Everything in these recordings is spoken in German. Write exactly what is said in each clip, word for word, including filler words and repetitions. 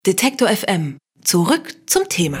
Detektor F M. Zurück zum Thema.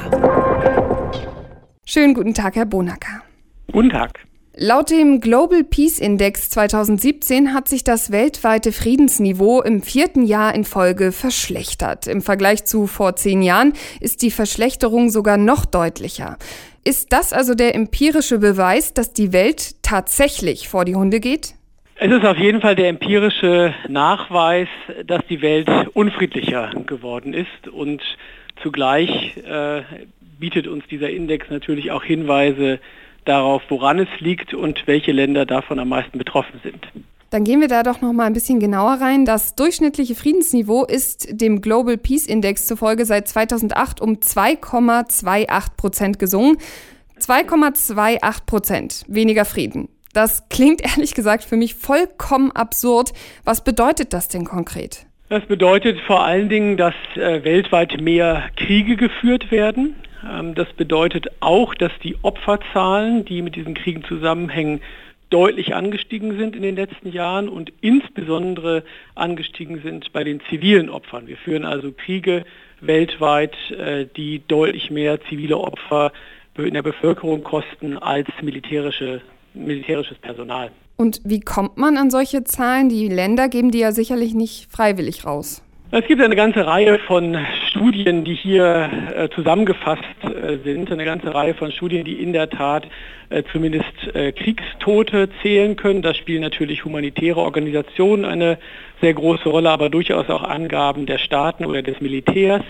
Schönen guten Tag, Herr Bonacker. Guten Tag. Laut dem Global Peace Index zweitausendsiebzehn hat sich das weltweite Friedensniveau im vierten Jahr in Folge verschlechtert. Im Vergleich zu vor zehn Jahren ist die Verschlechterung sogar noch deutlicher. Ist das also der empirische Beweis, dass die Welt tatsächlich vor die Hunde geht? Es ist auf jeden Fall der empirische Nachweis, dass die Welt unfriedlicher geworden ist, und zugleich äh, bietet uns dieser Index natürlich auch Hinweise darauf, woran es liegt und welche Länder davon am meisten betroffen sind. Dann gehen wir da doch noch mal ein bisschen genauer rein. Das durchschnittliche Friedensniveau ist dem Global Peace Index zufolge seit zweitausendacht um zwei Komma achtundzwanzig Prozent gesunken. zwei Komma achtundzwanzig Prozent weniger Frieden. Das klingt ehrlich gesagt für mich vollkommen absurd. Was bedeutet das denn konkret? Das bedeutet vor allen Dingen, dass äh, weltweit mehr Kriege geführt werden. Ähm, das bedeutet auch, dass die Opferzahlen, die mit diesen Kriegen zusammenhängen, deutlich angestiegen sind in den letzten Jahren und insbesondere angestiegen sind bei den zivilen Opfern. Wir führen also Kriege weltweit, äh, die deutlich mehr zivile Opfer in der Bevölkerung kosten als militärische militärisches Personal. Und wie kommt man an solche Zahlen? Die Länder geben die ja sicherlich nicht freiwillig raus. Es gibt eine ganze Reihe von Studien, die hier äh, zusammengefasst äh, sind. Eine ganze Reihe von Studien, die in der Tat äh, zumindest äh, Kriegstote zählen können. Da spielen natürlich humanitäre Organisationen eine sehr große Rolle, aber durchaus auch Angaben der Staaten oder des Militärs.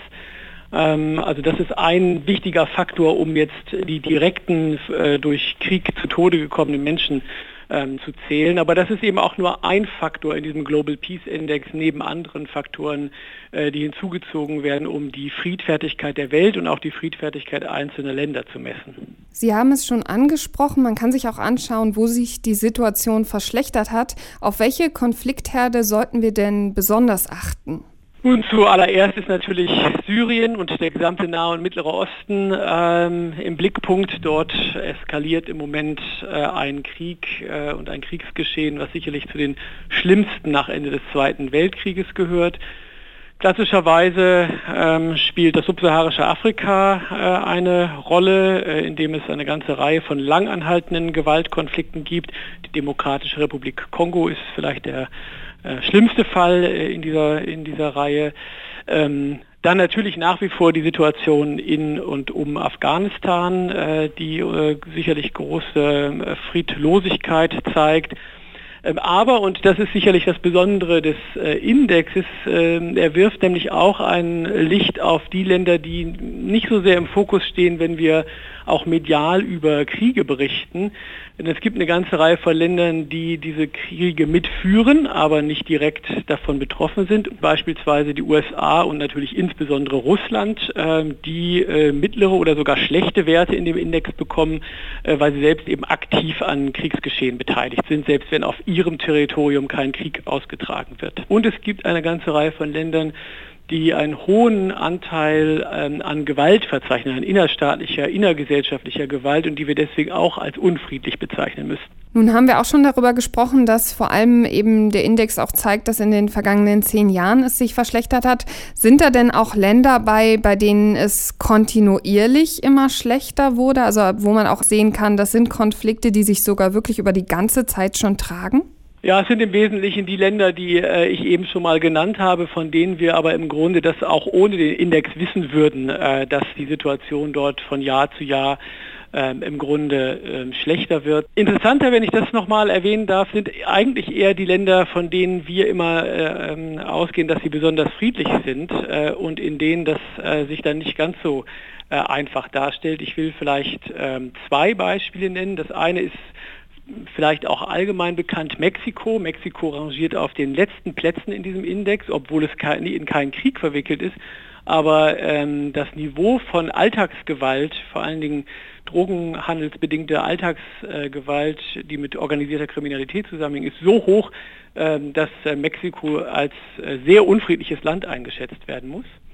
Also das ist ein wichtiger Faktor, um jetzt die direkten äh, durch Krieg zu Tode gekommenen Menschen ähm, zu zählen. Aber das ist eben auch nur ein Faktor in diesem Global Peace Index neben anderen Faktoren, äh, die hinzugezogen werden, um die Friedfertigkeit der Welt und auch die Friedfertigkeit einzelner Länder zu messen. Sie haben es schon angesprochen, man kann sich auch anschauen, wo sich die Situation verschlechtert hat. Auf welche Konfliktherde sollten wir denn besonders achten? Nun, zuallererst ist natürlich Syrien und der gesamte Nahe und Mittlere Osten ähm, im Blickpunkt. Dort eskaliert im Moment äh, ein Krieg äh, und ein Kriegsgeschehen, was sicherlich zu den schlimmsten nach Ende des Zweiten Weltkrieges gehört. Klassischerweise ähm, spielt das subsaharische Afrika äh, eine Rolle, äh, in dem es eine ganze Reihe von langanhaltenden Gewaltkonflikten gibt. Die Demokratische Republik Kongo ist vielleicht der äh, schlimmste Fall äh, in dieser, in dieser Reihe. Ähm, dann natürlich nach wie vor die Situation in und um Afghanistan, äh, die äh, sicherlich große äh, Friedlosigkeit zeigt. Aber, und das ist sicherlich das Besondere des äh, Indexes, äh, er wirft nämlich auch ein Licht auf die Länder, die nicht so sehr im Fokus stehen, wenn wir auch medial über Kriege berichten. Denn es gibt eine ganze Reihe von Ländern, die diese Kriege mitführen, aber nicht direkt davon betroffen sind. Beispielsweise die U S A und natürlich insbesondere Russland, äh, die äh, mittlere oder sogar schlechte Werte in dem Index bekommen, äh, weil sie selbst eben aktiv an Kriegsgeschehen beteiligt sind, selbst wenn auf ihrem Territorium kein Krieg ausgetragen wird. Und es gibt eine ganze Reihe von Ländern, die einen hohen Anteil ähm, an Gewalt verzeichnen, an innerstaatlicher, innergesellschaftlicher Gewalt, und die wir deswegen auch als unfriedlich bezeichnen müssen. Nun haben wir auch schon darüber gesprochen, dass vor allem eben der Index auch zeigt, dass in den vergangenen zehn Jahren es sich verschlechtert hat. Sind da denn auch Länder bei, bei denen es kontinuierlich immer schlechter wurde? Also wo man auch sehen kann, das sind Konflikte, die sich sogar wirklich über die ganze Zeit schon tragen? Ja, es sind im Wesentlichen die Länder, die äh, ich eben schon mal genannt habe, von denen wir aber im Grunde das auch ohne den Index wissen würden, äh, dass die Situation dort von Jahr zu Jahr ähm, im Grunde ähm, schlechter wird. Interessanter, wenn ich das nochmal erwähnen darf, sind eigentlich eher die Länder, von denen wir immer äh, ähm, ausgehen, dass sie besonders friedlich sind äh, und in denen das äh, sich dann nicht ganz so äh, einfach darstellt. Ich will vielleicht ähm, zwei Beispiele nennen. Das eine ist vielleicht auch allgemein bekannt, Mexiko. Mexiko rangiert auf den letzten Plätzen in diesem Index, obwohl es in keinen Krieg verwickelt ist. Aber ähm, das Niveau von Alltagsgewalt, vor allen Dingen drogenhandelsbedingte Alltagsgewalt, äh, die mit organisierter Kriminalität zusammenhängt, ist so hoch, äh, dass äh, Mexiko als äh, sehr unfriedliches Land eingeschätzt werden muss.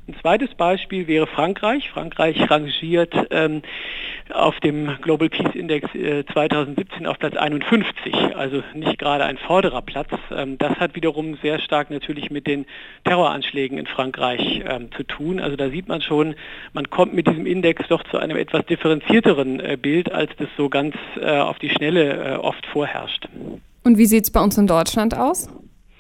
Ein zweites Beispiel wäre Frankreich. Frankreich rangiert ähm, auf dem Global Peace Index äh, zweitausendsiebzehn auf Platz einundfünfzig, also nicht gerade ein vorderer Platz. Ähm, das hat wiederum sehr stark natürlich mit den Terroranschlägen in Frankreich ähm, zu tun. Also da sieht man schon, man kommt mit diesem Index doch zu einem etwas differenzierteren äh, Bild, als das so ganz äh, auf die Schnelle äh, oft vorherrscht. Und wie sieht es bei uns in Deutschland aus?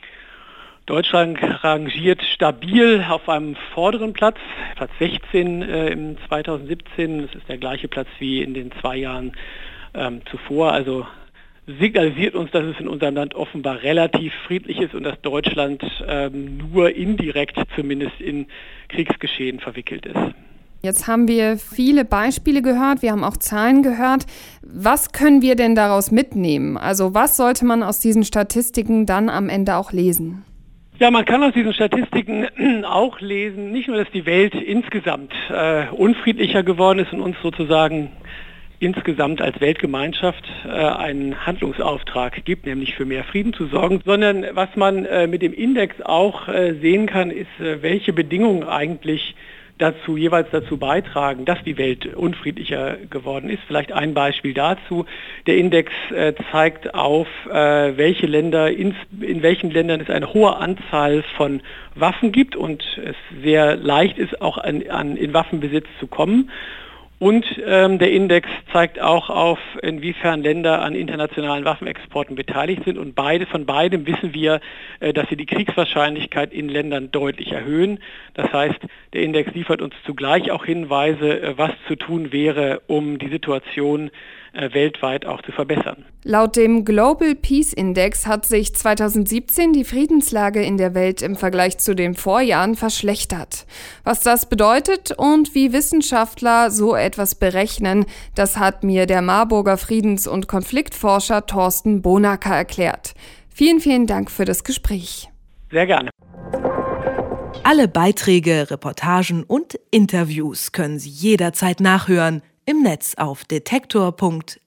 Deutschland rangiert stabil auf einem vorderen Platz, Platz sechzehn äh, im zweitausendsiebzehn. Das ist der gleiche Platz wie in den zwei Jahren ähm, zuvor. Also signalisiert uns, dass es in unserem Land offenbar relativ friedlich ist und dass Deutschland ähm, nur indirekt zumindest in Kriegsgeschehen verwickelt ist. Jetzt haben wir viele Beispiele gehört, wir haben auch Zahlen gehört. Was können wir denn daraus mitnehmen? Also was sollte man aus diesen Statistiken dann am Ende auch lesen? Ja, man kann aus diesen Statistiken auch lesen, nicht nur, dass die Welt insgesamt äh, unfriedlicher geworden ist und uns sozusagen insgesamt als Weltgemeinschaft äh, einen Handlungsauftrag gibt, nämlich für mehr Frieden zu sorgen, sondern was man äh, mit dem Index auch äh, sehen kann, ist, äh, welche Bedingungen eigentlich dazu jeweils dazu beitragen, dass die Welt unfriedlicher geworden ist. Vielleicht ein Beispiel dazu. Der Index äh, zeigt auf, äh, welche Länder, in, in welchen Ländern es eine hohe Anzahl von Waffen gibt und es sehr leicht ist, auch an, an, in Waffenbesitz zu kommen. Und ähm, der Index zeigt auch auf, inwiefern Länder an internationalen Waffenexporten beteiligt sind. Und beide, von beidem wissen wir, äh, dass sie die Kriegswahrscheinlichkeit in Ländern deutlich erhöhen. Das heißt, der Index liefert uns zugleich auch Hinweise, äh, was zu tun wäre, um die Situation äh, weltweit auch zu verbessern. Laut dem Global Peace Index hat sich zweitausendsiebzehn die Friedenslage in der Welt im Vergleich zu den Vorjahren verschlechtert. Was das bedeutet und wie Wissenschaftler so etwas berechnen, das hat mir der Marburger Friedens- und Konfliktforscher Thorsten Bonacker erklärt. Vielen, vielen Dank für das Gespräch. Sehr gerne. Alle Beiträge, Reportagen und Interviews können Sie jederzeit nachhören im Netz auf detektor punkt